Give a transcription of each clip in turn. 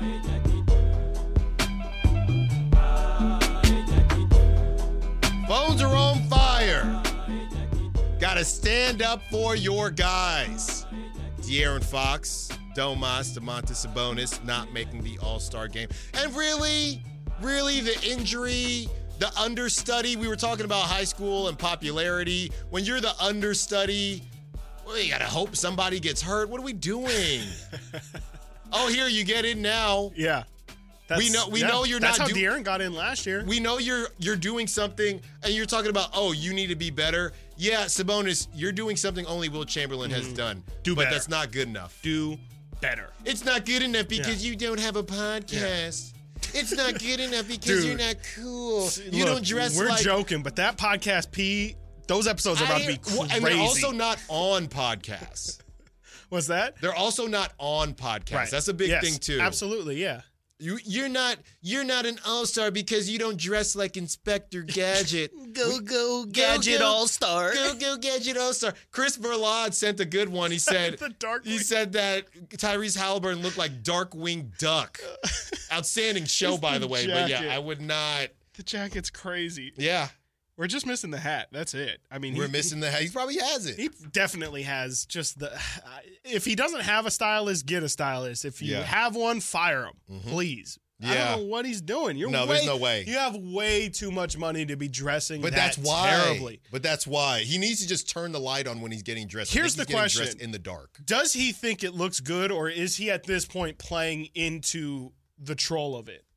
Phones are on fire. Gotta stand up for your guys. De'Aaron Fox, Domas Sabonis not making the All-Star game. And really, the injury, the understudy, we were talking about high school and popularity. When you're the understudy, well, you gotta hope somebody gets hurt. What are we doing? Oh, here, you get in now. Yeah. We know you're That's not. That's how De'Aaron got in last year. We know you're doing something, and you're talking about, oh, you need to be better. Yeah, Sabonis, you're doing something only Will Chamberlain has done. But that's not good enough. Do better. It's not good enough because you don't have a podcast. It's not good enough because you're not cool. You don't dress like... We're joking, but that podcast, those episodes are about to be crazy. And they're also not on podcasts. What's that? They're also not on podcasts. Right. That's a big thing, too. Absolutely, yeah. You're not an all-star because you don't dress like Inspector Gadget. go Gadget All-Star. Go Gadget All-Star. Chris Verlade sent a good one. He said that Tyrese Halliburton looked like Darkwing Duck. Outstanding show, by the way. Jacket. But yeah, I would not. The jacket's crazy. Yeah. We're just missing the hat. That's it. I mean, we're missing the hat. He probably has it. He definitely has just the. If he doesn't have a stylist, get a stylist. If you have one, fire him, please. Yeah. I don't know what he's doing. There's no way. You have way too much money to be dressing that's why. Terribly. But that's why. He needs to just turn the light on when he's getting dressed. Here's the question. Dressed in the dark. Does he think it looks good, or is he at this point playing into the troll of it?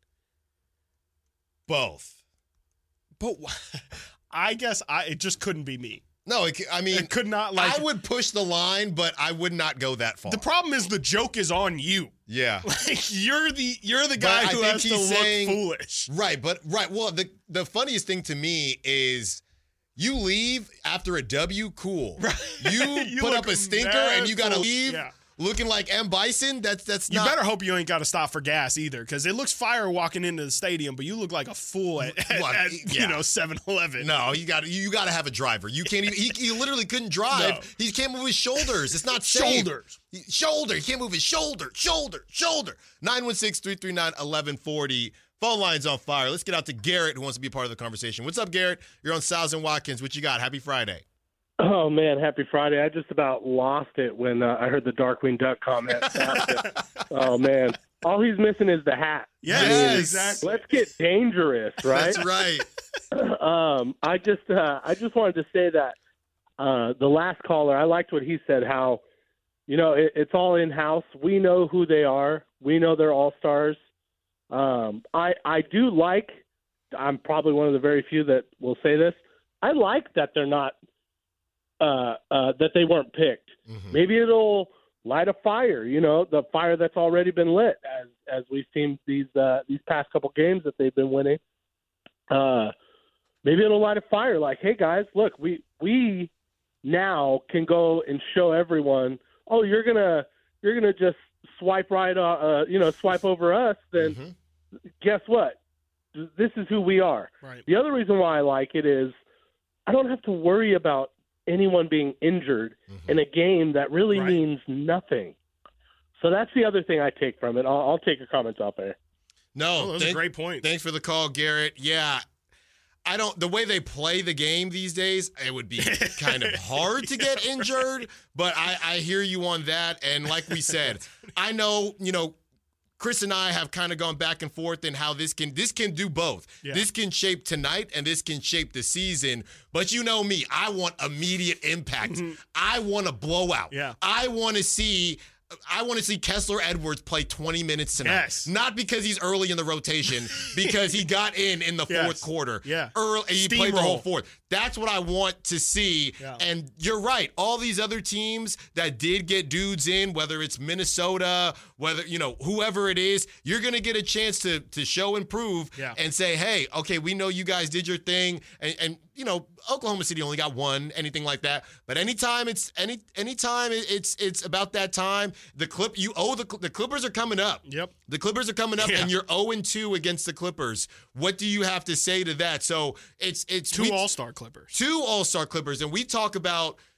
Both. But I guess it just couldn't be me. No, it could not. I would push the line, but I would not go that far. The problem is the joke is on you. Yeah, you're the guy who has to look foolish. Right, Well, the funniest thing to me is you leave after a W. Cool. Right. You put up a stinker and you got to leave. Yeah. Looking like M. Bison, that's not... You better hope you ain't got to stop for gas either, because it looks fire walking into the stadium, but you look like a fool at 7-Eleven. No, you got to have a driver. You can't even... He literally couldn't drive. No. He can't move his shoulders. It's not safe. Shoulder. He can't move his shoulder. 916-339-1140. Phone line's on fire. Let's get out to Garrett, who wants to be a part of the conversation. What's up, Garrett? You're on Styles and Watkins. What you got? Happy Friday. Oh, man, happy Friday. I just about lost it when I heard the Darkwing Duck comment. Oh, man. All he's missing is the hat. Yes, exactly. Let's get dangerous, right? That's right. I just wanted to say that the last caller, I liked what he said, how, it's all in-house. We know who they are. We know they're all-stars. I do like, I'm probably one of the very few that will say this, I like that they're not, that they weren't picked. Mm-hmm. Maybe it'll light a fire, the fire that's already been lit as we've seen these past couple games that they've been winning. Maybe it'll light a fire like, hey guys, look, we now can go and show everyone, oh, you're gonna just swipe right, swipe over us, then guess what? This is who we are. Right. The other reason why I like it is I don't have to worry about anyone being injured in a game that really means nothing. So that's the other thing I take from it. I'll take your comments off there. No, that's a great point. Thanks for the call, Garrett. Yeah, the way they play the game these days, it would be kind of hard to get injured, but I hear you on that. And like we said, I know, Chris and I have kind of gone back and forth in how this can do both. Yeah. This can shape tonight and this can shape the season. But you know me, I want immediate impact. I want a blowout. Yeah. I want to see Kessler Edwards play 20 minutes tonight. Yes. Not because he's early in the rotation, because he got in the fourth quarter. Yeah. Early, he played the whole fourth. That's what I want to see. Yeah. And you're right. All these other teams that did get dudes in, whether it's Minnesota, whether, whoever it is, you're going to get a chance to show and prove and say, hey, okay, we know you guys did your thing. And Oklahoma City only got one, anything like that. But anytime it's about that time, the Clippers are coming up. Yep. The Clippers are coming up, and you're 0-2 against the Clippers. What do you have to say to that? So it's two All-Star Clippers. Two All-Star Clippers, and we talk about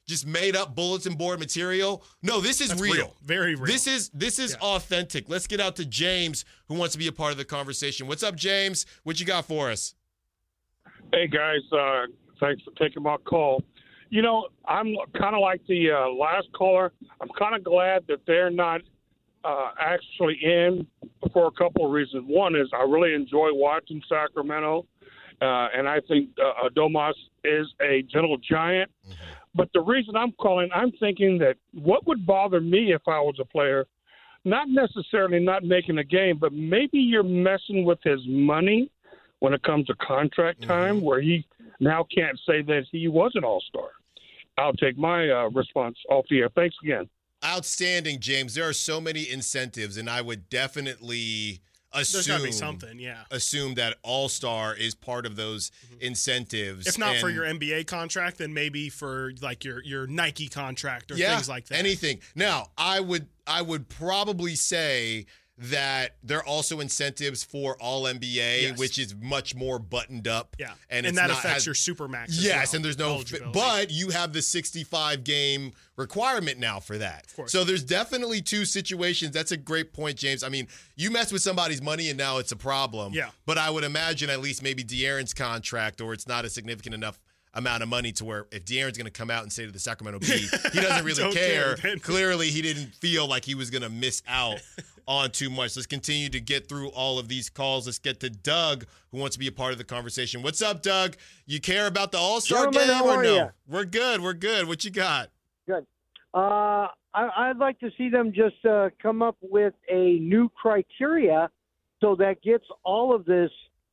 just made up bulletin board material. No, this is real. Very real. This is authentic. Let's get out to James, who wants to be a part of the conversation. What's up, James? What you got for us? Hey, guys. Thanks for taking my call. You know, I'm kind of like the last caller. I'm kind of glad that they're not actually in for a couple of reasons. One is I really enjoy watching Sacramento, and I think Domas is a gentle giant. Mm-hmm. But the reason I'm calling, I'm thinking that what would bother me if I was a player, not necessarily not making a game, but maybe you're messing with his money when it comes to contract time, where he now can't say that he was an all-star. I'll take my response off the air. Thanks again. Outstanding, James. There are so many incentives, and I would definitely assume that all-star is part of those incentives. If not for your NBA contract, then maybe for like your Nike contract or things like that. Anything. Now, I would probably say that there are also incentives for all NBA, which is much more buttoned up. Yeah. And that affects your Supermax. Yes, and there's no but you have the 65 game requirement now for that. Of course. So there's definitely two situations. That's a great point, James. I mean, you mess with somebody's money and now it's a problem. Yeah. But I would imagine at least maybe De'Aaron's contract, or it's not a significant enough amount of money to where if De'Aaron's going to come out and say to the Sacramento Bee, he doesn't really care. Clearly, he didn't feel like he was going to miss out on too much. Let's continue to get through all of these calls. Let's get to Doug, who wants to be a part of the conversation. What's up, Doug? You care about the All-Star game or no? You? We're good. We're good. What you got? Good. I'd like to see them just come up with a new criteria so that gets all of this,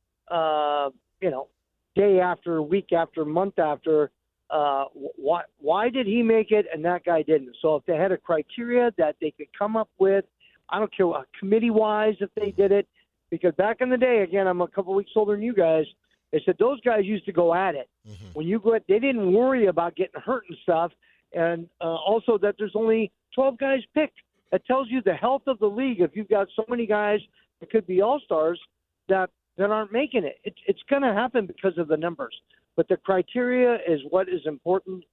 day after, week after, month after, why did he make it and that guy didn't? So if they had a criteria that they could come up with, I don't care committee-wise if they did it, because back in the day, again, I'm a couple weeks older than you guys, they said those guys used to go at it. Mm-hmm. When you go, they didn't worry about getting hurt and stuff, and also that there's only 12 guys picked. That tells you the health of the league. If you've got so many guys that could be all-stars that aren't making it. It's going to happen because of the numbers. But the criteria is what is important,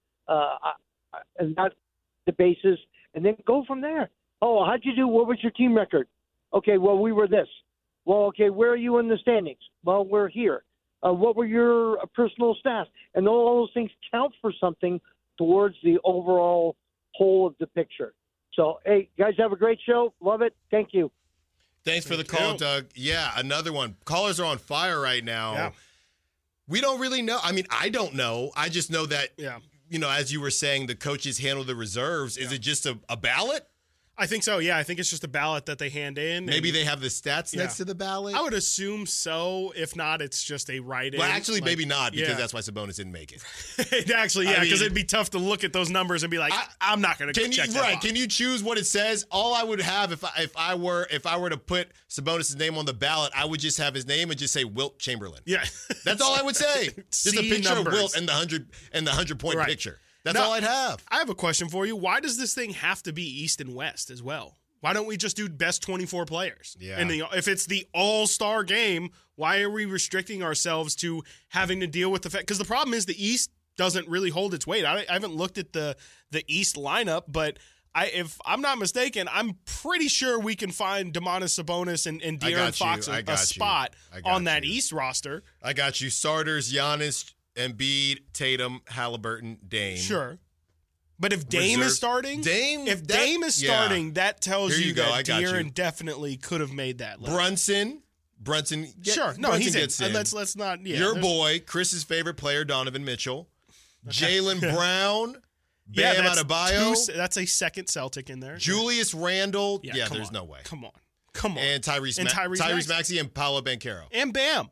and not the basis, and then go from there. Oh, how'd you do? What was your team record? Okay, well, we were this. Well, okay, where are you in the standings? Well, we're here. What were your personal stats? And all those things count for something towards the overall whole of the picture. So, hey, guys, have a great show. Love it. Thank you. Thanks for the call, Doug. Yeah, another one. Callers are on fire right now. Yeah. We don't really know. I mean, I don't know. I just know that, as you were saying, the coaches handle the reserves. Is it just a ballot? I think so, yeah. I think it's just a ballot that they hand in. Maybe they have the stats next to the ballot? I would assume so. If not, it's just a write-in. Well, actually, maybe not, because that's why Sabonis didn't make it. Actually, yeah, because it'd be tough to look at those numbers and be like, I'm not going to check that off. Can you choose what it says? All I would have if I were to put Sabonis' name on the ballot, I would just have his name and just say Wilt Chamberlain. Yeah. That's all I would say. Just a picture of Wilt and the 100-point picture. That's all I'd have. I have a question for you. Why does this thing have to be East and West as well? Why don't we just do best 24 players? Yeah. And if it's the all-star game, why are we restricting ourselves to having to deal with the fact? Because the problem is the East doesn't really hold its weight. I haven't looked at the East lineup, but if I'm not mistaken, I'm pretty sure we can find Domantas Sabonis and De'Aaron Fox a spot on that East roster. I got you. Starters, Giannis, Embiid, Tatum, Halliburton, Dame. Sure. But if Dame is starting, that tells you that De'Aaron definitely could have made that list. Brunson. Sure. No, he's in. Let's not. Yeah, your boy, Chris's favorite player, Donovan Mitchell. Jaylen Brown. Bam Adebayo. That's a second Celtic in there. Julius Randle. Yeah, there's no way. Come on. And Tyrese Maxey and Paolo Banchero. And Bam.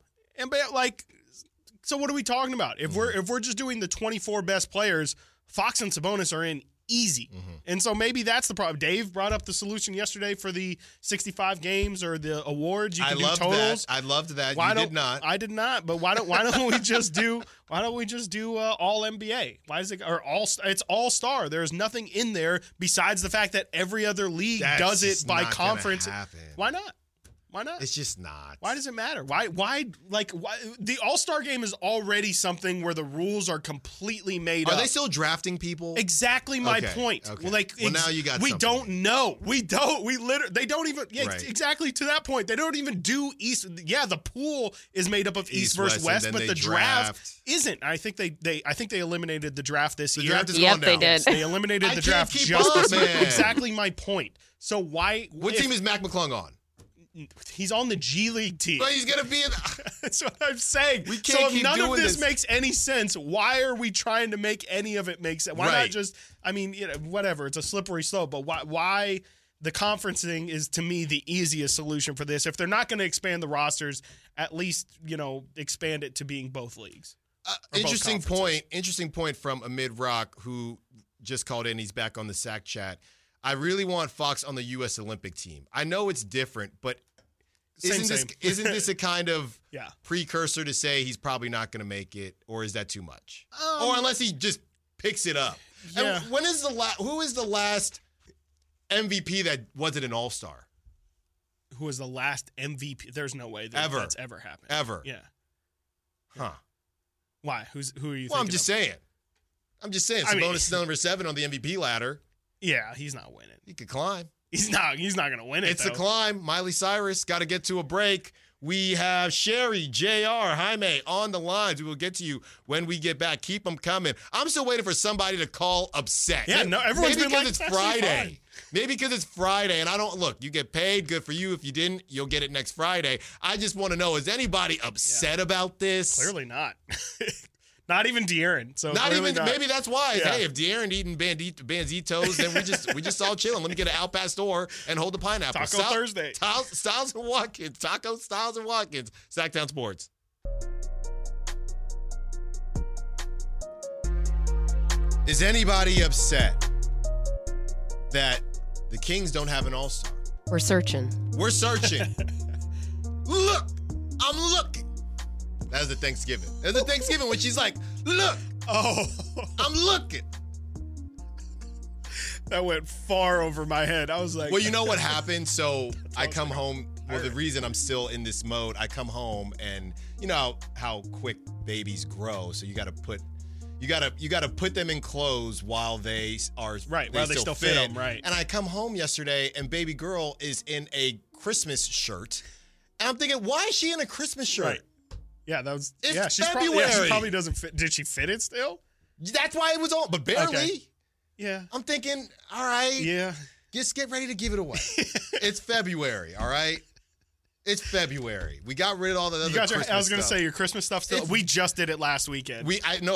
So what are we talking about? If we're just doing the 24 best players, Fox and Sabonis are in easy. Mm-hmm. And so maybe that's the problem. Dave brought up the solution yesterday for the 65 games or the awards. You can do totals. I loved that. You did not. I did not. But why don't we just do all NBA? Why is it or all? It's all star. There's nothing in there besides the fact that every other league does it by conference. Why not? Why not? It's just not. Why does it matter? Why the All-Star game is already something where the rules are completely made up. Are they still drafting people? Exactly my point. Okay. Well, now you got we something. don't know. We literally they don't even Right. exactly to that point. They don't even do East. Yeah, the pool is made up of East versus West, West, and but then the they draft draft. isn't. I think they eliminated the draft this The year. draft is Yep, gone they now. did. They eliminated I the can't draft keep just up, this year. man. Exactly my point. So why? What team is Mac McClung on? He's on the G League team? Well, he's gonna be in. That's what I'm saying. We can't so if keep none of doing this this. makes any sense, why are we trying to make any of it make sense? Why not Right. just? I mean, whatever. It's a slippery slope. But why the conferencing is to me the easiest solution for this? If they're not going to expand the rosters, at least expand it to being both leagues. Or both Interesting conferences. point. Interesting point from Amid Rock, who just called in. He's back on the SAC chat. I really want Fox on the U.S. Olympic team. I know it's different, but Same. isn't this a kind of Yeah. precursor to say he's probably not going to make it, or is that too much? Or unless he just picks it up. Yeah. And when is who is the last MVP that wasn't an All-Star? Who was the last MVP? There's no way Ever. that's ever happened. Ever. Yeah. Huh. Why? Who are you? Well, I'm thinking just of? saying. I mean- Sabonis is number 7 on the MVP ladder. Yeah, he's not winning. He could climb. He's not going to win it. It's a though. climb. Miley Cyrus got to get to a break. We have Sherry, JR, Jaime on the lines. We will get to you when we get back. Keep them coming. I'm still waiting for somebody to call upset. Yeah, no, everyone's Maybe been like, because it's "It's actually Friday. fine." Maybe because it's Friday, and I don't look. You get paid. Good for you. If you didn't, you'll get it next Friday. I just want to know: is anybody upset about this? Clearly not. Not even De'Aaron. So Not clearly even. not. Maybe that's why. Yeah. Hey, if De'Aaron eating Banditos, then we just all chilling. Let me get an Al Pastor and hold the pineapple. Taco Thursday. Styles and Watkins. Taco Styles and Watkins. Sacktown Sports. Is anybody upset that the Kings don't have an All-Star? We're searching. We're searching. Look, I'm looking. That was the Thanksgiving. That was the Thanksgiving when she's like, look, Oh, I'm looking. that went far over my head. I was like, Well, you know what happened? So I was come like, home. Well, the reason I'm still in this mode, I come home and you know how quick babies grow. So you got to put them in clothes while they are Right, while they still fit 'em, right. And I come home yesterday and baby girl is in a Christmas shirt, and I'm thinking, why is she in a Christmas shirt? Right. Yeah, that was. It's yeah, she February. probably doesn't fit. Did she fit it still? That's why it was on, but barely. Okay. Yeah. I'm thinking, all right, Yeah. just get ready to give it away. It's February, all right? It's February. We got rid of all the other You got your, Christmas I was going to stuff. say your Christmas stuff still. It's- We just did it last weekend.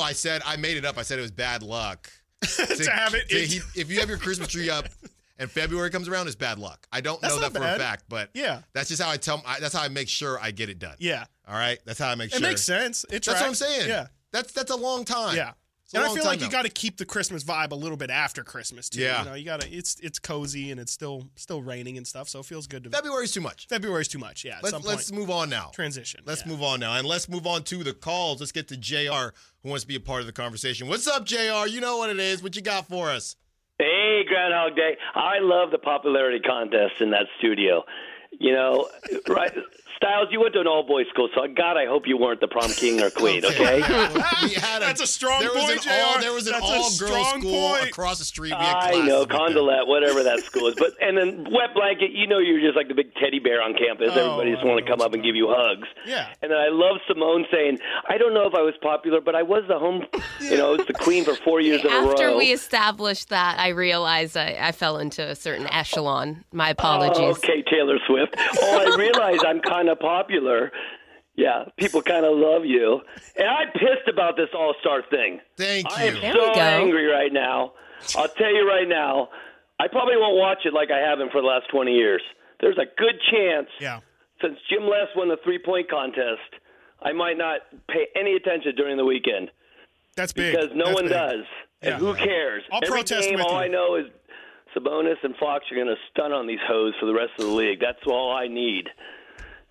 I made it up. I said it was bad luck. To have it. If you have your Christmas tree up and February comes around, it's bad luck. I don't That's know not that for bad. a fact, but Yeah. that's just how that's how I make sure I get it done. Yeah. All right? That's how I make It sure. makes sense. It That's what I'm tracks. saying. Yeah. That's a long time. Yeah. It's a And I long feel time like you now. got to keep the Christmas vibe a little bit after Christmas too. Yeah. You know, you got to. It's cozy and it's still raining and stuff, so it feels good to. February's too much. February's too much. Yeah. At some Let's point, move on now. transition. Let's yeah. move on now. And let's move on to the calls. Let's get to JR, who wants to be a part of the conversation. What's up, JR? You know what it is. What you got for us? Hey, Groundhog Day. I love the popularity contest in that studio. You know, right? Styles, you went to an all-boys school, so God, I hope you weren't the prom king or queen, okay? Yeah, well, we had That's a strong there was point, an all, JR. There was an That's a all-girls strong school point. across the street. We had I classes know, with them. Condolet, whatever that school is. But and then Wet Blanket, you know you're just like the big teddy bear on campus. Oh, Everybody just I want know to come what up and you're give you hugs. Yeah. And then I love Simone saying, I don't know if I was popular, but I was the home, you know, it's the queen for 4 years in a row. After we established that, I realized I fell into a certain echelon. My apologies. Oh, okay, Taylor Swift. Oh, I realize I'm kind of popular. Yeah, people kind of love you. And I'm pissed about this All-Star thing. Thank I am you. There so we go. angry right now. I'll tell you right now, I probably won't watch it like I haven't for the last 20 years. There's a good chance, Yeah. since Jim Les won the three-point contest, I might not pay any attention during the weekend That's big. because no That's one big. does. And Yeah. who cares? I'll Every protest game, with all you. I know is Sabonis and Fox are going to stun on these hoes for the rest of the league. That's all I need.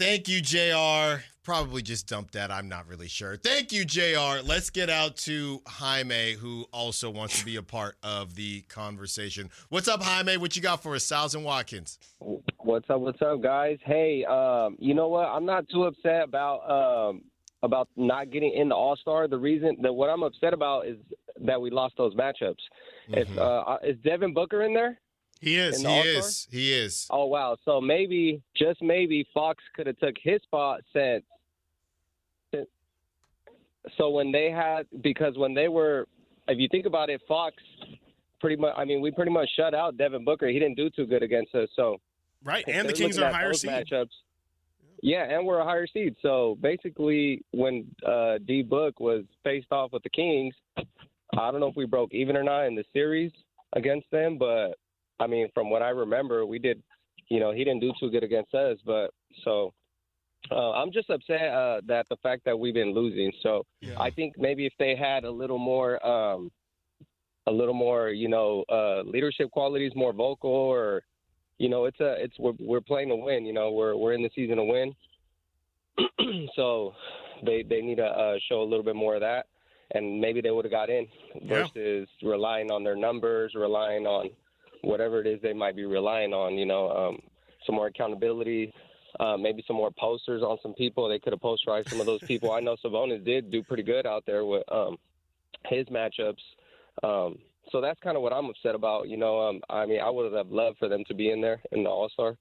Thank you, JR. Probably just dumped that. I'm not really sure. Thank you, JR. Let's get out to Jaime, who also wants to be a part of the conversation. What's up, Jaime? What you got for us, Styles and Watkins? What's up, guys? Hey, you know what? I'm not too upset about not getting in the All-Star. The reason that what I'm upset about is that we lost those matchups. Mm-hmm. Is Devin Booker in there? He is. He is. Oh, wow. So maybe, just maybe, Fox could have took his spot since. So when they were, if you think about it, Fox pretty much, we pretty much shut out Devin Booker. He didn't do too good against us. So right, and the Kings are a higher seed. Matchups, yeah, and we're a higher seed. So basically, when D-Book was faced off with the Kings, I don't know if we broke even or not in the series against them, but from what I remember, we did. He didn't do too good against us, but so. I'm just upset that the fact that we've been losing. So yeah. I think maybe if they had a little more, leadership qualities, more vocal, or, we're playing to win. We're in the season to win. So they need to show a little bit more of that, and maybe they would have got in versus relying on their numbers, relying on whatever it is they might be relying on. Some more accountability. Maybe some more posters on some people. They could have posterized some of those people. I know Sabonis did do pretty good out there with his matchups. So that's kind of what I'm upset about. I would have loved for them to be in there in the All-Star.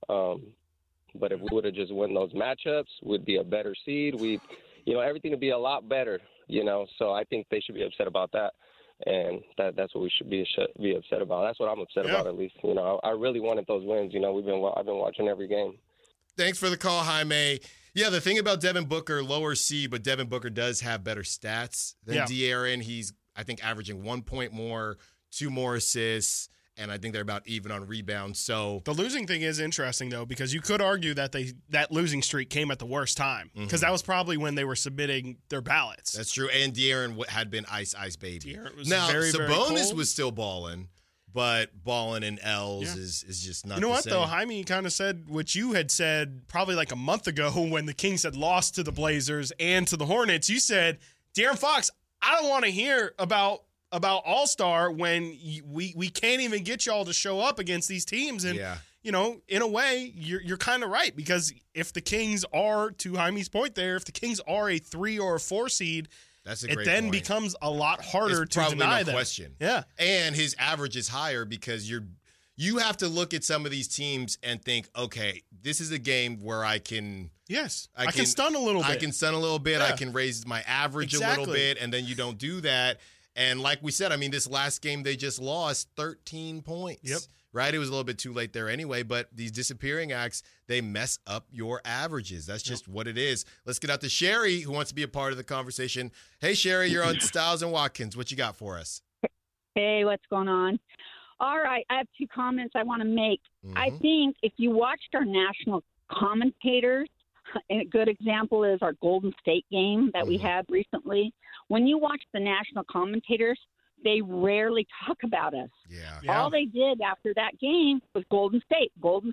But if we would have just won those matchups, we'd be a better seed. Everything would be a lot better, So I think they should be upset about that. And that's what we should be upset about. That's what I'm upset about, at least. I really wanted those wins. I've been watching every game. Thanks for the call, Jaime. Yeah, the thing about Devin Booker, lower seed, but Devin Booker does have better stats than De'Aaron. He's, I think, averaging 1 point more, 2 more assists, and I think they're about even on rebounds. So the losing thing is interesting, though, because you could argue that that losing streak came at the worst time, because that was probably when they were submitting their ballots. That's true, and De'Aaron had been ice baby. De'Aaron was now, very, very cold. Sabonis was still balling. But balling in L's is just not the same. You know what, though? Jaime kind of said what you had said probably like a month ago when the Kings had lost to the Blazers and to the Hornets. You said, De'Aaron Fox, I don't want to hear about All-Star when we can't even get y'all to show up against these teams. And, in a way, you're kind of right, because if the Kings are, to Jaime's point there, if the Kings are a 3 or a 4 seed, that's a great it then point. Becomes a lot harder it's to deny no question. Yeah. And his average is higher because you have to look at some of these teams and think, okay, this is a game where I can stun a little bit. I can stun a little bit. Yeah. I can raise my average a little bit, and then you don't do that. And like we said, this last game they just lost 13 points. Yep. Right? It was a little bit too late there anyway, but these disappearing acts, they mess up your averages. That's just what it is. Let's get out to Sherry, who wants to be a part of the conversation. Hey, Sherry, you're on Styles and Watkins. What you got for us? Hey, what's going on? All right, I have 2 comments I want to make. I think if you watched our national commentators, a good example is our Golden State game that we had recently. When you watch the national commentators, they rarely talk about us. Yeah. All they did after that game was Golden State.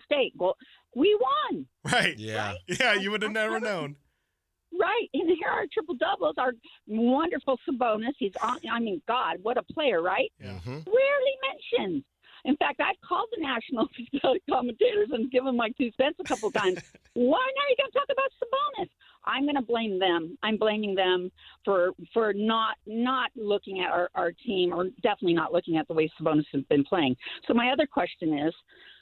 We won. Right. Yeah. Right? Yeah, you would have never known. Right. And here are triple doubles. Our wonderful Sabonis. He's on. God, what a player, right? Yeah. Rarely mentioned. In fact, I've called the national commentators and given my 2 cents a couple times. Why are you going to talk about Sabonis? I'm going to blame them. I'm blaming them for not looking at our team, or definitely not looking at the way Sabonis has been playing. So my other question is,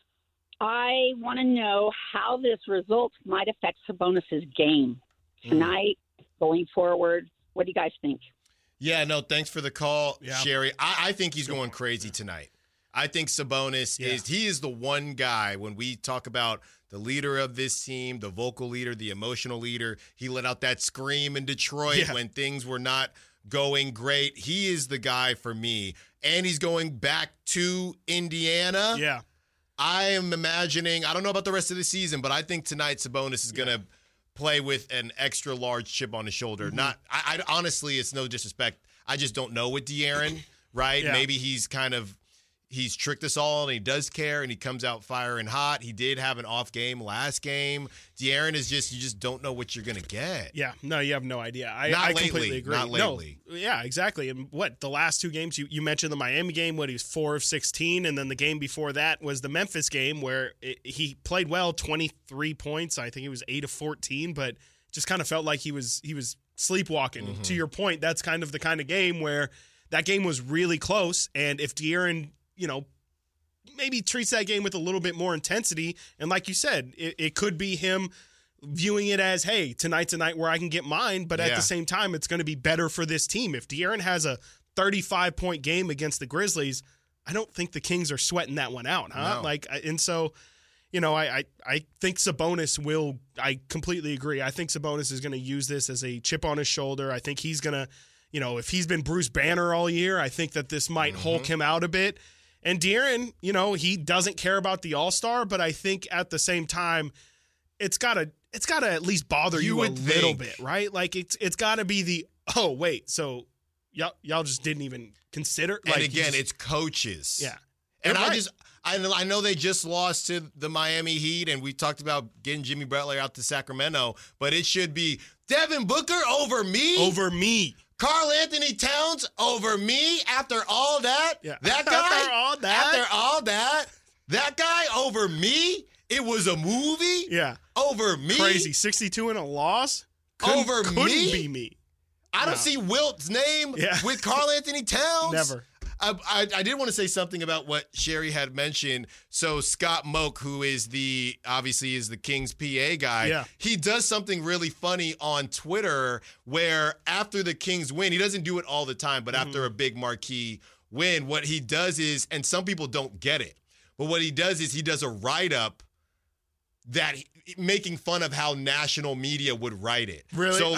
I want to know how this result might affect Sabonis's game tonight, going forward. What do you guys think? Yeah, no, thanks for the call, Sherry. I think he's going crazy tonight. I think Sabonis is the one guy, when we talk about the leader of this team, the vocal leader, the emotional leader, he let out that scream in Detroit when things were not going great. He is the guy for me. And he's going back to Indiana. Yeah. I am imagining, I don't know about the rest of the season, but I think tonight Sabonis is going to play with an extra large chip on his shoulder. I honestly, it's no disrespect. I just don't know with De'Aaron, right? Yeah. Maybe he's kind of, he's tricked us all, and he does care, and he comes out firing hot. He did have an off game last game. De'Aaron is you just don't know what you're going to get. Yeah, no, you have no idea. Not I lately, completely agree. not lately. No, yeah, exactly. And the last two games, you mentioned the Miami game, he was 4 of 16, and then the game before that was the Memphis game where he played well, 23 points. I think he was 8 of 14, but just kind of felt like he was sleepwalking. Mm-hmm. To your point, that's kind of the kind of game where that game was really close, and if De'Aaron, maybe treats that game with a little bit more intensity, and like you said, it could be him viewing it as, hey, tonight's a night where I can get mine, but at the same time, it's going to be better for this team. If De'Aaron has a 35-point game against the Grizzlies, I don't think the Kings are sweating that one out, huh? No. I think Sabonis will. I completely agree. I think Sabonis is going to use this as a chip on his shoulder. I think he's going to, if he's been Bruce Banner all year, I think that this might hulk him out a bit. And De'Aaron, he doesn't care about the All-Star, but I think at the same time, it's gotta at least bother you a little bit, right? Like it's gotta be the, oh wait, so y'all just didn't even consider. And again, it's coaches. Yeah. And I know they just lost to the Miami Heat, and we talked about getting Jimmy Butler out to Sacramento, but it should be Devin Booker over me. Over me. Karl Anthony Towns over me after all that? Yeah. That guy? After all that? That guy over me? It was a movie? Yeah. Over me? Crazy. 62 in a loss? Couldn't be me. I don't see Wilt's name with Karl Anthony Towns. Never. I did want to say something about what Sherry had mentioned. So Scott Moak, who is obviously the Kings PA guy, he does something really funny on Twitter where after the Kings win, he doesn't do it all the time, but after a big marquee win, what he does is, and some people don't get it, but what he does is he does a write-up that making fun of how national media would write it. Really? So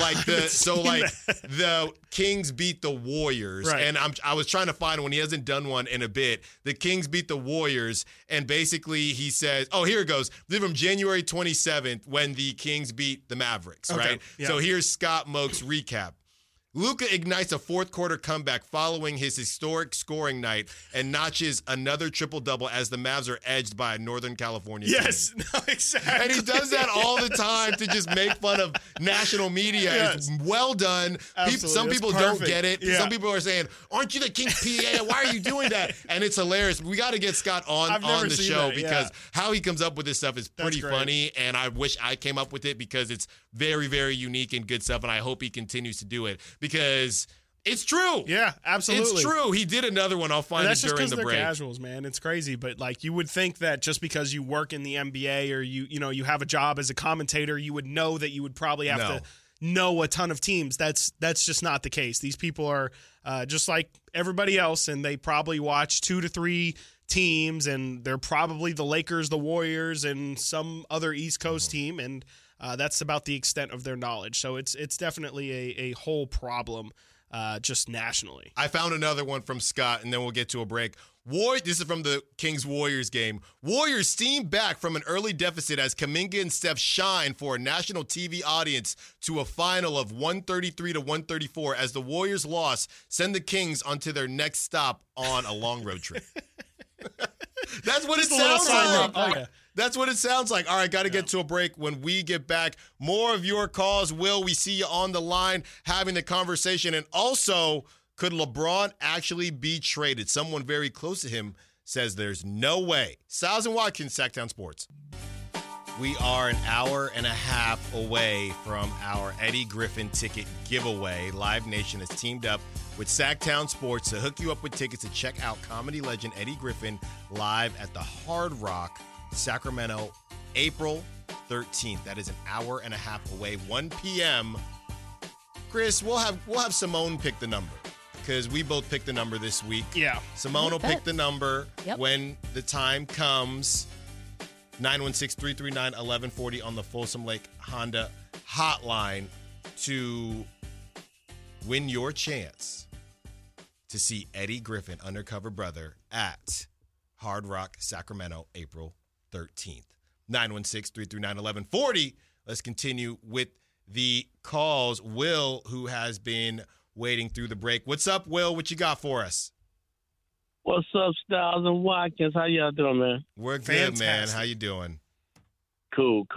the Kings beat the Warriors, right. And I was trying to find one. He hasn't done one in a bit. The Kings beat the Warriors, and basically he says, "Oh, here it goes. This is from January 27th when the Kings beat the Mavericks." Okay. Right? Yeah. So here's Scott Moak's recap. Luka ignites a fourth-quarter comeback following his historic scoring night and notches another triple-double as the Mavs are edged by a Northern California team. Yes, no, exactly. And he does that all the time to just make fun of national media. Yes. It's well done. Some people don't get it. Yeah. Some people are saying, "Aren't you the Kings PA? Why are you doing that?" And it's hilarious. We got to get Scott on the show because how he comes up with this stuff is pretty funny, and I wish I came up with it because it's very, very unique and good stuff, and I hope he continues to do it. Because it's true. Yeah, absolutely. It's true. He did another one. I'll find it during the break. They're casuals, man. It's crazy, but like you would think that just because you work in the NBA or you have a job as a commentator, you would know that you would probably have to know a ton of teams. That's just not the case. These people are just like everybody else, and they probably watch 2 to 3 teams, and they're probably the Lakers, the Warriors, and some other East Coast team, and that's about the extent of their knowledge. So it's definitely a whole problem just nationally. I found another one from Scott, and then we'll get to a break. This is from the Kings-Warriors game. Warriors steam back from an early deficit as Kuminga and Steph shine for a national TV audience to a final of 133-134 as the Warriors' loss send the Kings onto their next stop on a long road trip. That's what it sounds like. Oh, yeah. That's what it sounds like. All right, got to get to a break. When we get back, more of your calls. Will, we see you on the line having the conversation. And also, could LeBron actually be traded? Someone very close to him says there's no way. Styles and Watkins, Sacktown Sports. We are an hour and a half away from our Eddie Griffin ticket giveaway. Live Nation has teamed up with Sacktown Sports to hook you up with tickets to check out comedy legend Eddie Griffin live at the Hard Rock, Sacramento, April 13th. That is an hour and a half away, 1 p.m. Chris, we'll have Simone pick the number because we both picked the number this week. Yeah. Simone will pick the number when the time comes. 916-339-1140 on the Folsom Lake Honda hotline to win your chance to see Eddie Griffin, Undercover Brother, at Hard Rock, Sacramento, April 13th. 916-339-1140. Let's continue with the calls. Will, who has been waiting through the break. What's up, Will? What you got for us? What's up, Styles and Watkins? How y'all doing, man? We're good, Fantastic. man. How you doing? Cool.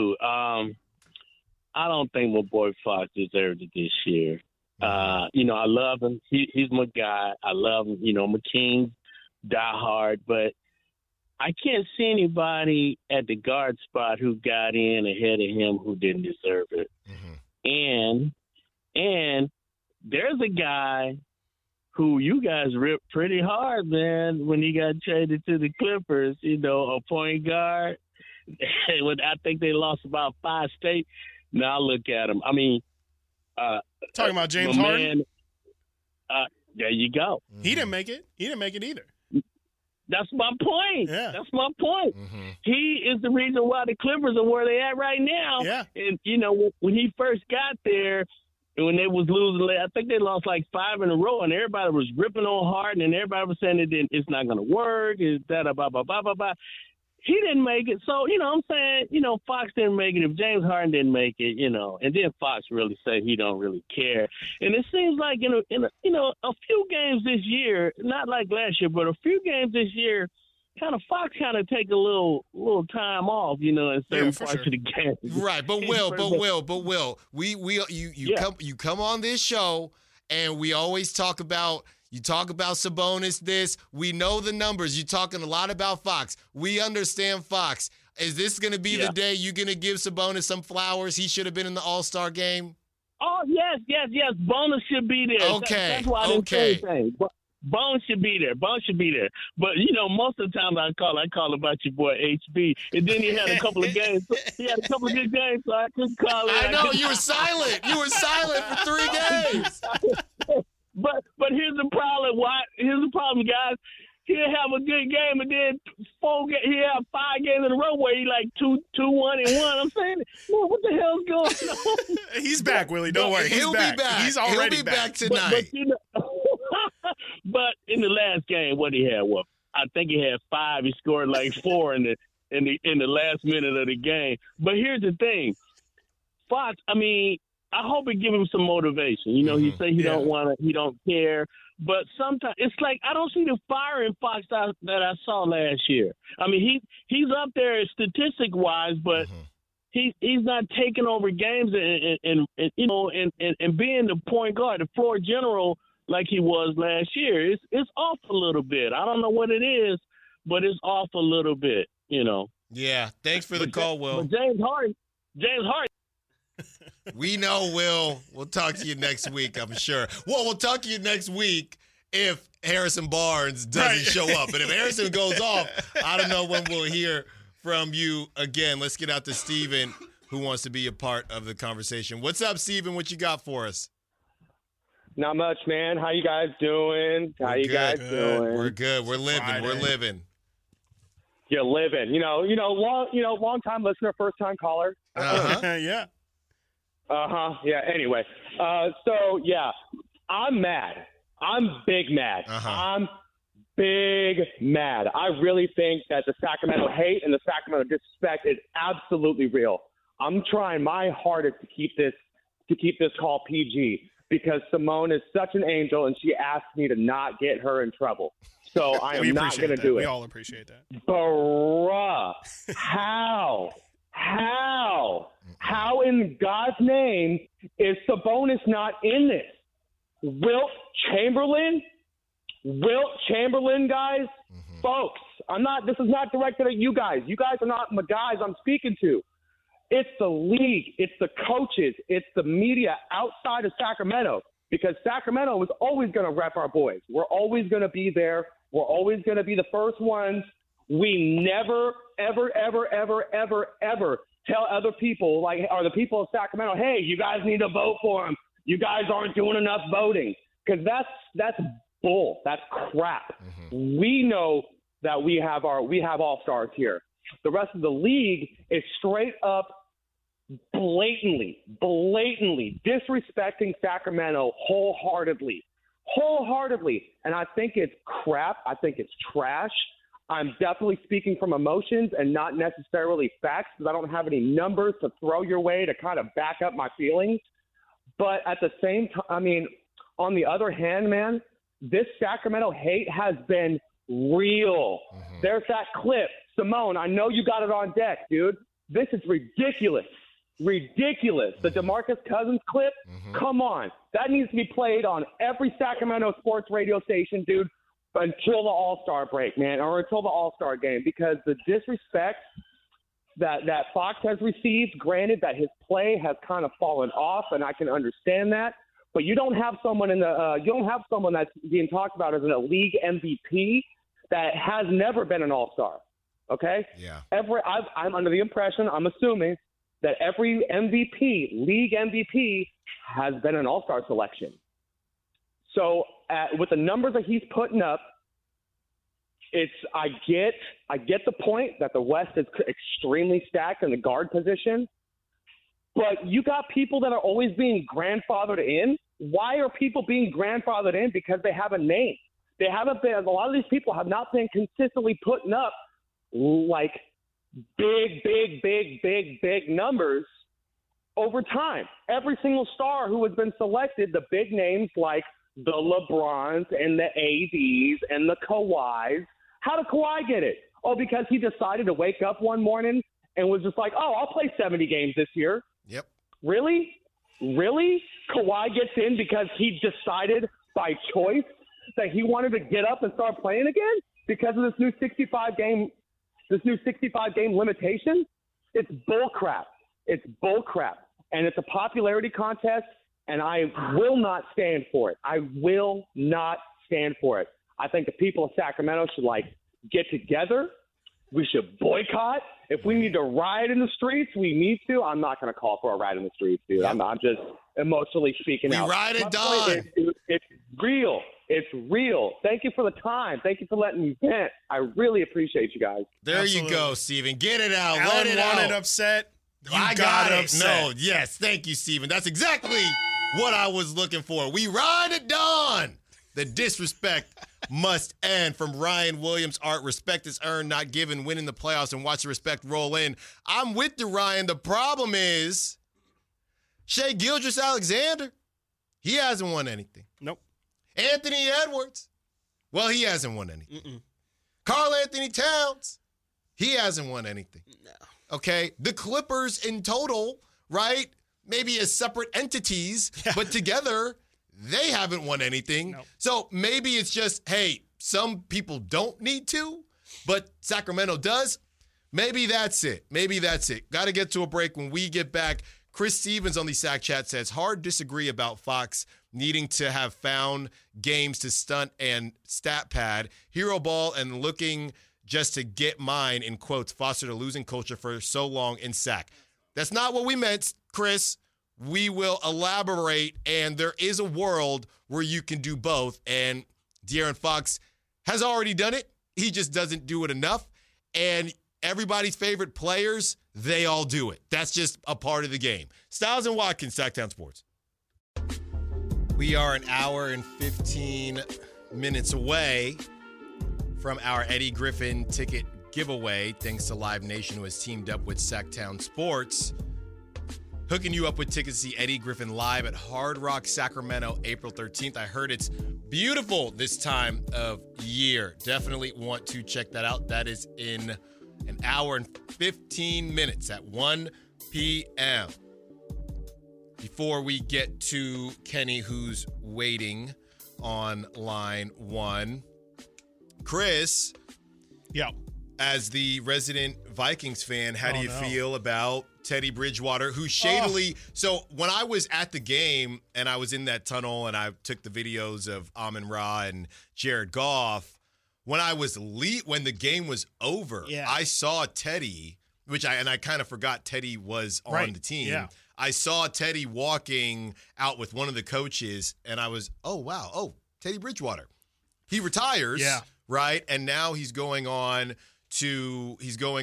I don't think my boy Fox deserved it this year. I love him. He's my guy. I love him. I'm a King, die hard, but I can't see anybody at the guard spot who got in ahead of him who didn't deserve it. And there's a guy who you guys ripped pretty hard, man, when he got traded to the Clippers, a point guard. I think they lost about 5 straight. Now look at him. I mean, talking about James Harden? There you go. He didn't make it. He didn't make it either. That's my point. Yeah. That's my point. He is the reason why the Clippers are where they at right now. Yeah. And, when he first got there, and when they was losing, I think they lost like 5 in a row, and everybody was ripping on Harden, and everybody was saying it's not going to work. It's blah, blah, blah, blah, blah, blah. He didn't make it. So, I'm saying, Fox didn't make it. If James Harden didn't make it, and then Fox really said he don't really care. And it seems like, in a few games this year, not like last year, but a few games this year, Fox take a little time off, in certain parts of the game. Right, but Will, you come on this show and we always talk about Sabonis this. We know the numbers. You're talking a lot about Fox. We understand Fox. Is this going to be the day you're going to give Sabonis some flowers? He should have been in the All-Star game. Oh, yes. Bonus should be there. Okay. That's why I didn't say anything. Bones should be there. But, most of the time I call about your boy HB. And then he had a couple of games. He had a couple of good games, so I couldn't call it. I know. You were silent. You were silent for 3 games. But here's the problem. Here's the problem, guys. He'll have a good game, and then he'll have 5 games in a row where he like 2-1-1. I'm saying, what the hell's going on? He's back, Willie. Don't worry. He'll be back. He's already He'll be back tonight. But in the last game, what he had? Well, I think he had 5. He scored like 4 in the last minute of the game. But here's the thing, Fox. I mean, I hope it give him some motivation. He say he don't want to, he don't care. But sometimes it's like I don't see the fire in Fox that I saw last year. I mean, he's up there statistic wise, but he's not taking over games and being the point guard, the floor general like he was last year. It's off a little bit. I don't know what it is, but it's off a little bit. Yeah. Thanks for the call, Will. But James Harden. We know, Will. We'll talk to you next week, I'm sure. Well, we'll talk to you next week if Harrison Barnes doesn't show up. But if Harrison goes off, I don't know when we'll hear from you again. Let's get out to Steven, who wants to be a part of the conversation. What's up, Steven? What you got for us? Not much, man. How you guys doing? Doing? We're good. We're living. Friday. We're living. You're living. Long time listener, first time caller. Yeah. Yeah. Anyway, I'm mad. I'm big mad. I'm big mad. I really think that the Sacramento hate and the Sacramento disrespect is absolutely real. I'm trying my hardest to keep this call PG because Simone is such an angel and she asked me to not get her in trouble. So I am not going to do it. We all appreciate that. Bruh, how in God's name is Sabonis not in this? Wilt Chamberlain, guys, folks. This is not directed at you guys. You guys are not the guys I'm speaking to. It's the league. It's the coaches. It's the media outside of Sacramento because Sacramento was always going to rep our boys. We're always going to be there. We're always going to be the first ones. We never, ever, ever, ever, ever, ever tell other people, or the people of Sacramento, hey, you guys need to vote for him. You guys aren't doing enough voting. Because that's bull. That's crap. We know that we have all-stars here. The rest of the league is straight up blatantly disrespecting Sacramento wholeheartedly. And I think it's crap. I think it's trash. I'm definitely speaking from emotions and not necessarily facts because I don't have any numbers to throw your way to kind of back up my feelings. But at the same time, on the other hand, man, this Sacramento hate has been real. There's that clip. Simone, I know you got it on deck, dude. This is ridiculous. Ridiculous. The DeMarcus Cousins clip, come on. That needs to be played on every Sacramento sports radio station, dude, until the All-Star break, man, or until the All-Star game, because the disrespect that Fox has received, granted that his play has kind of fallen off, and I can understand that, but you don't have someone that's being talked about as a league MVP that has never been an All-Star. Okay? Yeah. I'm under the impression, I'm assuming, that every MVP, league MVP, has been an All-Star selection. So with the numbers that he's putting up, I get the point that the West is extremely stacked in the guard position, but you got people that are always being grandfathered in. Why are people being grandfathered in? Because they have a name. They haven't been. A lot of these people have not been consistently putting up like big numbers over time. Every single star who has been selected, the big names like the LeBrons and the ADs and the Kawhis. How did Kawhi get it? Oh, because he decided to wake up one morning and was just like, oh, I'll play 70 games this year. Yep. Really? Kawhi gets in because he decided by choice that he wanted to get up and start playing again because of this new 65 game limitation? It's bullcrap. And it's a popularity contest, and I will not stand for it. I think the people of Sacramento should get together. We should boycott. If we need to riot in the streets, we need to. I'm not going to call for a riot in the streets, dude. I'm just emotionally speaking out. We rioted Don. It's real. It's real. Thank you for the time. Thank you for letting me vent. I really appreciate you guys. There you go, Steven. Get it out. Alan Let it out. wanted upset. I got it. upset. No, yes. Thank you, Steven. That's exactly what I was looking for. We ride it, Don. The disrespect must end. From Ryan Williams, Art, respect is earned, not given. Win in the playoffs and watch the respect roll in. I'm with you, Ryan. The problem is Shai Gilgeous-Alexander. He hasn't won anything. Nope. Anthony Edwards. Well, he hasn't won anything. Karl Anthony Towns. He hasn't won anything. No. Okay? The Clippers in total, right? Maybe as separate entities, but together, they haven't won anything. Nope. So maybe it's just, hey, some people don't need to, but Sacramento does. Maybe that's it. Got to get to a break. When we get back, Chris Stevens on the Sac Chat says, hard disagree about Fox needing to have found games to stunt and stat pad. Hero ball and looking just to get mine, in quotes, fostered a losing culture for so long in Sac. That's not what we meant, Chris. We will elaborate, and there is a world where you can do both, and De'Aaron Fox has already done it. He just doesn't do it enough, and everybody's favorite players, they all do it. That's just a part of the game. Styles and Watkins, Sacktown Sports. We are an hour and 15 minutes away from our Eddie Griffin ticket giveaway, thanks to Live Nation, who has teamed up with Sacktown Sports. Hooking you up with tickets to see Eddie Griffin live at Hard Rock Sacramento, April 13th. I heard it's beautiful this time of year. Definitely want to check that out. That is in an hour and 15 minutes at 1 p.m. Before we get to Kenny, who's waiting on line one, Chris, as the resident Vikings fan, how do you feel about Teddy Bridgewater, who shadily So when I was at the game and I was in that tunnel and I took the videos of Amon-Ra and Jared Goff, when the game was over, I saw Teddy, I kind of forgot Teddy was on the team. Yeah. I saw Teddy walking out with one of the coaches, and I was, Teddy Bridgewater. He retires, right? And now he's going on to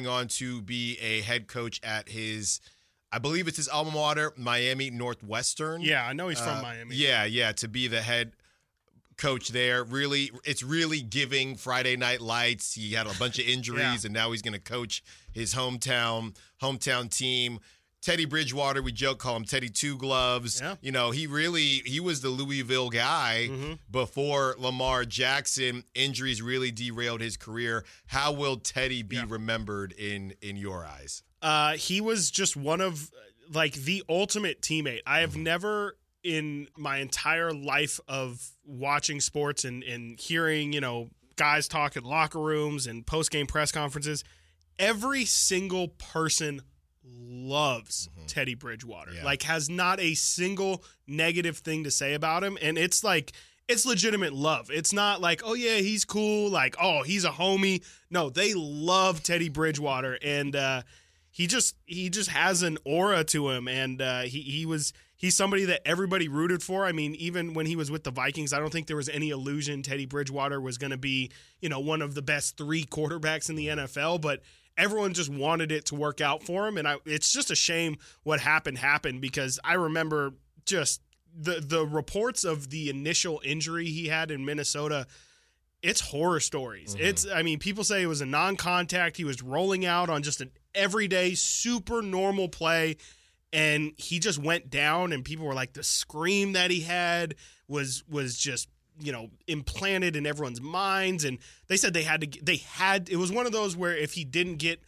be a head coach at his, I believe it's his alma mater, Miami Northwestern. Yeah, I know he's from Miami. Yeah, to be the head coach there. It's really giving Friday Night Lights. He had a bunch of injuries, and now he's going to coach his hometown team. Teddy Bridgewater, we call him Teddy Two Gloves. Yeah. You know, he was the Louisville guy before Lamar Jackson. Injuries really derailed his career. How will Teddy be remembered in your eyes? He was just one of the ultimate teammate. I have never in my entire life of watching sports and hearing, guys talk in locker rooms and post-game press conferences, every single person loves Teddy Bridgewater. Has not a single negative thing to say about him. And it's legitimate love. It's not like, oh yeah, he's cool. Oh, he's a homie. No, they love Teddy Bridgewater. And, he just has an aura to him. And, he's somebody that everybody rooted for. I mean, even when he was with the Vikings, I don't think there was any illusion Teddy Bridgewater was going to be, one of the best 3 quarterbacks in the NFL, but everyone just wanted it to work out for him. And it's just a shame what happened because I remember just the reports of the initial injury he had in Minnesota. It's horror stories. People say it was a non-contact. He was rolling out on just an everyday, super normal play, and he just went down, and people were like, the scream that he had was just, implanted in everyone's minds. And they said it was one of those where if he didn't get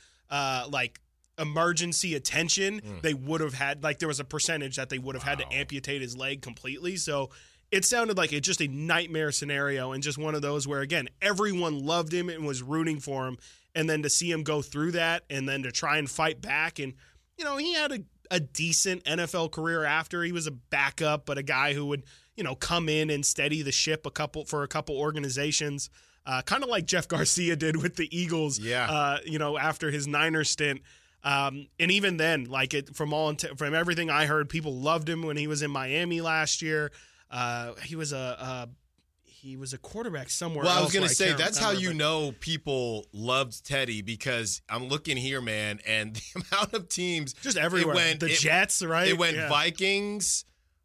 emergency attention, they would have had, there was a percentage that they would have had to amputate his leg completely. So it sounded like it's just a nightmare scenario, and just one of those where, again, everyone loved him and was rooting for him. And then to see him go through that and then to try and fight back. And, he had a decent NFL career after. He was a backup, but a guy who would, come in and steady the ship for a couple organizations, kind of like Jeff Garcia did with the Eagles, after his Niners stint. And even then, from everything I heard, people loved him when he was in Miami last year. He was a quarterback somewhere else. Well, I was going to say, that's how people loved Teddy, because I'm looking here, man, and the amount of teams. Just everywhere. Jets, right? It went Vikings,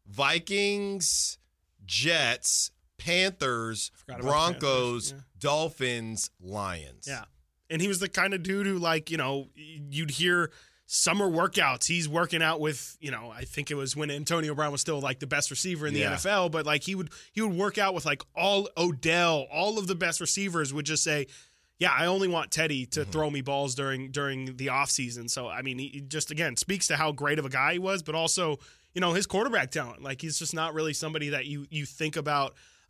Jets, Panthers, Broncos, Dolphins, Lions. Yeah. And he was the kind of dude who, you'd hear summer workouts. He's working out with, I think it was when Antonio Brown was still the best receiver in the NFL, but he would work out with all Odell, all of the best receivers would just say, yeah, I only want Teddy to throw me balls during the offseason. So, he just, again, speaks to how great of a guy he was, but also, his quarterback talent. He's just not really somebody that you think about,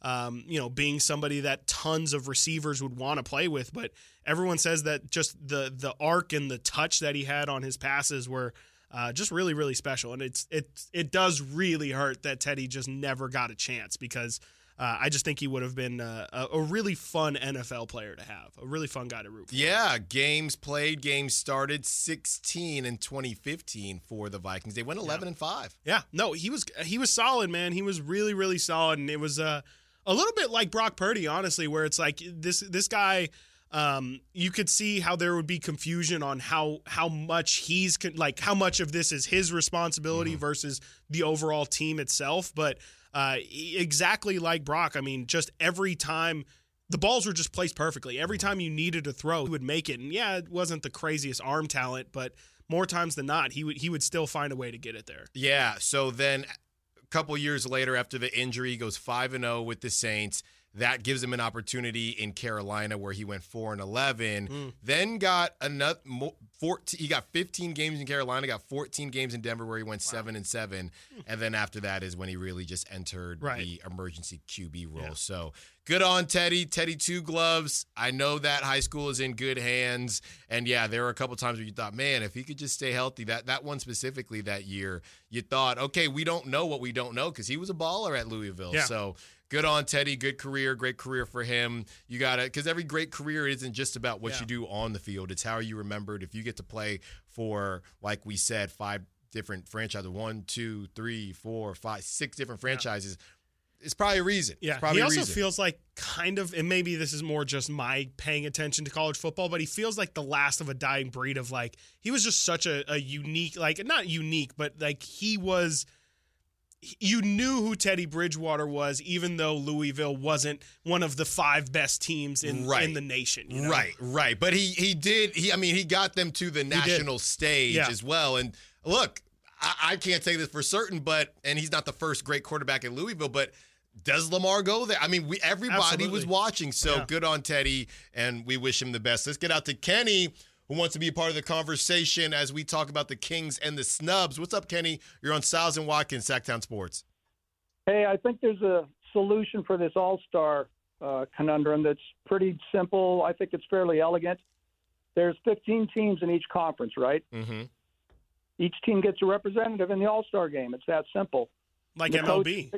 being somebody that tons of receivers would want to play with. But everyone says that just the arc and the touch that he had on his passes were just really, really special. And it does really hurt that Teddy just never got a chance, because I just think he would have been a really fun NFL player to have, a really fun guy to root for. Yeah, games played, games started, 16 in 2015 for the Vikings. They went 11-5. Yeah, no, he was solid, man. He was really, really solid, and it was a little bit like Brock Purdy, honestly, where it's this guy. You could see how there would be confusion on how much how much of this is his responsibility versus the overall team itself, but. Exactly like Brock. Just every time the balls were just placed perfectly. Every time you needed to throw, he would make it. And yeah, it wasn't the craziest arm talent, but more times than not, he would still find a way to get it there. Yeah. So then a couple years later, after the injury, he goes 5-0 with the Saints. That gives him an opportunity in Carolina, where he went 4-11. Then got another 14. He got 15 games in Carolina. Got 14 games in Denver, where he went 7-7. And then after that is when he really just entered the emergency QB role. Yeah. So good on Teddy. Teddy Two Gloves. I know that high school is in good hands. And yeah, there were a couple times where you thought, man, if he could just stay healthy. That one specifically that year, you thought, okay, we don't know what we don't know, because he was a baller at Louisville. Yeah. So. Good on Teddy. Good career. Great career for him. You got to, because every great career isn't just about what you do on the field. It's how you remembered. If you get to play for, like we said, 5 different franchises, 1, 2, 3, 4, 5, 6 different franchises, it's probably a reason. Yeah. He also feels like kind of, and maybe this is more just my paying attention to college football, but he feels like the last of a dying breed of he was just such a unique, not unique, but he was. You knew who Teddy Bridgewater was, even though Louisville wasn't one of the 5 best teams in the nation. Right. But he got them to the national stage as well. And look, I can't say this for certain, and he's not the first great quarterback at Louisville, but does Lamar go there? I mean, everybody Absolutely. was watching, so good on Teddy, and we wish him the best. Let's get out to Kenny, who wants to be a part of the conversation as we talk about the Kings and the Snubs. What's up, Kenny? You're on Styles and Watkins, Sacktown Sports. Hey, I think there's a solution for this all-star conundrum that's pretty simple. I think it's fairly elegant. There's 15 teams in each conference, right? Mm-hmm. Each team gets a representative in the all-star game. It's that simple. Like the MLB.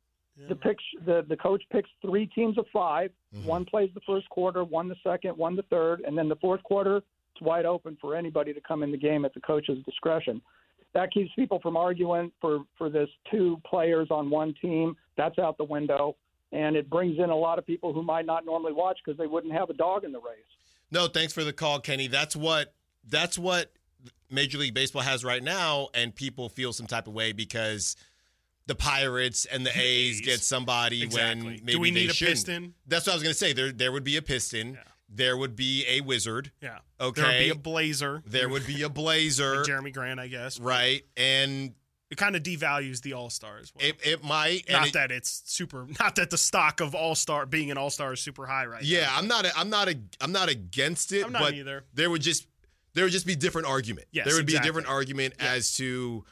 The coach picks 3 teams of 5. Mm-hmm. One plays the first quarter, one the second, one the third, and then the fourth quarter, it's wide open for anybody to come in the game at the coach's discretion. That keeps people from arguing for this 2 players on one team. That's out the window, and it brings in a lot of people who might not normally watch because they wouldn't have a dog in the race. No, thanks for the call, Kenny. That's what Major League Baseball has right now, and people feel some type of way because the Pirates and the A's get somebody when maybe Do we need they a shouldn't. piston? That's what I was going to say. There would be a piston. Yeah. There would be a wizard. Yeah. Okay. There would be a blazer. There would be a blazer. Like Jeremy Grant, I guess. Right. And it kind of devalues the All-Star as well. It might. Not that the stock of All-Star being an All-Star is super high right now. Yeah, I'm not against it. I'm not but either. There would just be different argument. Yes, there would be a exactly. different argument as to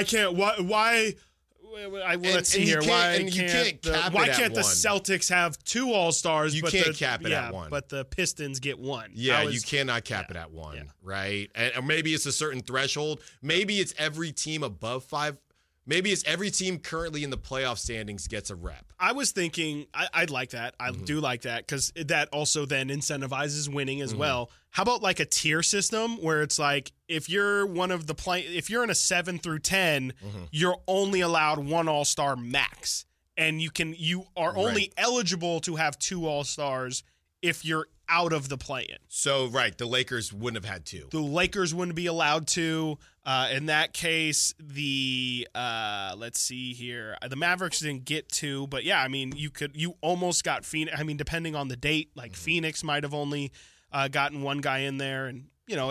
why let's see here. Why can't the one. Celtics have 2 All-Stars? You can't cap it at 1. But the Pistons get 1. Yeah, you cannot cap it at 1, right? And or maybe it's a certain threshold. Maybe it's every team above 5. Maybe it's every team currently in the playoff standings gets a rep. I was thinking I'd like that. I do like that because that also then incentivizes winning as well. How about like a tier system where it's like if you're if you're in a 7 through 10, you're only allowed 1 All-Star max, and you are only eligible to have 2 All-Stars if you're out of the play-in. So, the Lakers wouldn't have had 2. The Lakers wouldn't be allowed to. In that case, let's see here. The Mavericks didn't get 2, but yeah, I mean, you almost got Phoenix. I mean, depending on the date, like Phoenix might have only gotten 1 guy in there, and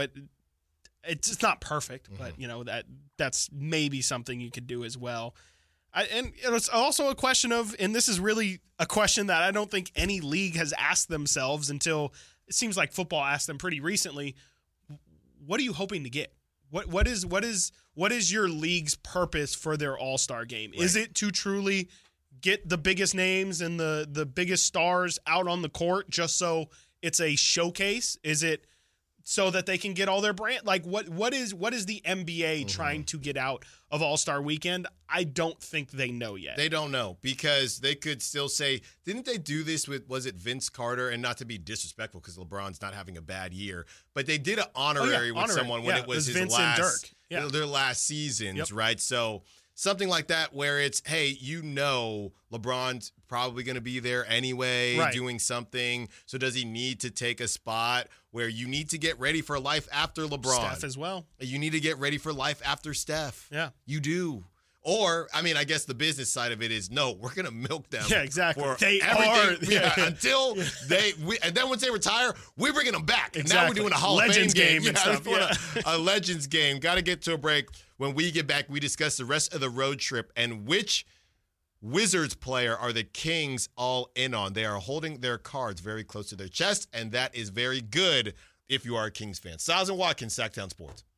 it's not perfect, but that's maybe something you could do as well. And it's also a question of, and this is really a question that I don't think any league has asked themselves until it seems like football asked them pretty recently. What are you hoping to get? What is your league's purpose for their All-Star game? Right. Is it to truly get the biggest names and the biggest stars out on the court just so it's a showcase? Is it so that they can get all their brand? Like what is the NBA trying to get out of All-Star Weekend? I don't think they know yet. They don't know because they could still say, didn't they do this with, was it Vince Carter? And not to be disrespectful because LeBron's not having a bad year, but they did an honorary with someone when it was his Vince last, and Dirk. their last seasons, right? So something like that where it's, hey, LeBron's probably going to be there anyway, doing something. So does he need to take a spot where you need to get ready for life after LeBron? Steph as well. You need to get ready for life after Steph. Yeah. You do. Or, I mean, I guess the business side of it is, no, we're going to milk them. Yeah, exactly. For they everything. are. Until and then once they retire, we're bringing them back. Exactly. And now we're doing a Hall Legends of Fame game. and stuff. A Legends game. Got to get to a break. When we get back, we discuss the rest of the road trip and which Wizards player are the Kings all in on. They are holding their cards very close to their chest, and that is very good if you are a Kings fan. Styles and Watkins, Sacktown Sports.